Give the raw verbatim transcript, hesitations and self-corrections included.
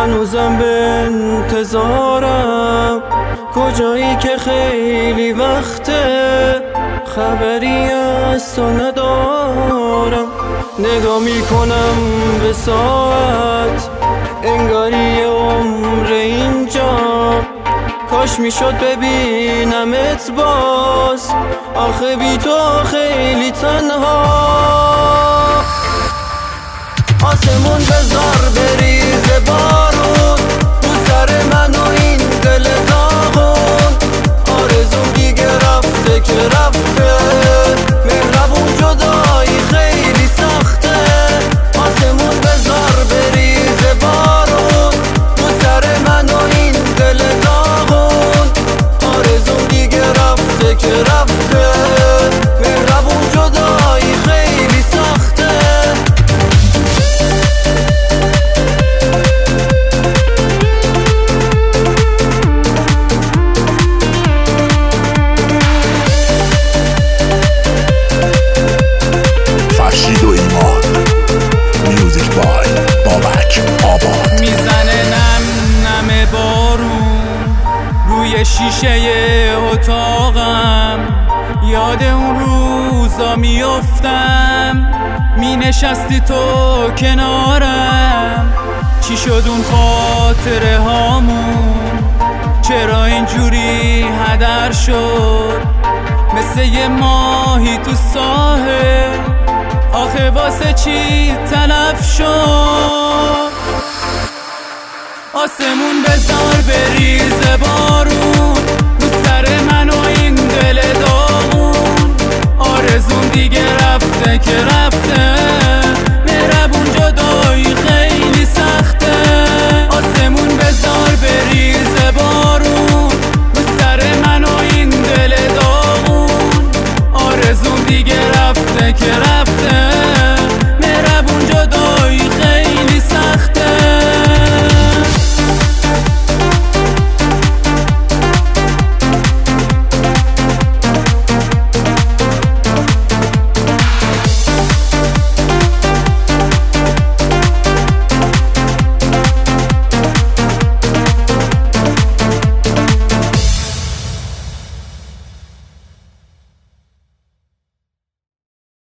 هنوزم به انتظارم، کجایی که خیلی وقته خبری از تو ندارم. نگاه میکنم به ساعت، انگاری یه عمر اینجا، کاش میشد ببینمت باز، آخه بی تو خیلی تنها. آسمون بذار بریزه بارون رو سر من و این دل داغون، آرزوم دیگه رفته که رفته، مهربون جدایی خیلی سخته. آسمون بذار بریزه بارون رو سر من و این دل داغون، آرزوم دیگه رفته که رفته، مهربون جدایی خیلی سخته. فرشید و ایمان، میوزیک بای بابک آباد. میزنه نم نم بارون روی شیشه اتاقم، یاد اون روزا میافتم، می نشستی تو کنارم. چی شد اون خاطره هامون، چرا اینجوری هدر شد، مثل یه ماهی تو ساحل، آخه واسه چی تلف شد. آسمون بذار بریزه بارون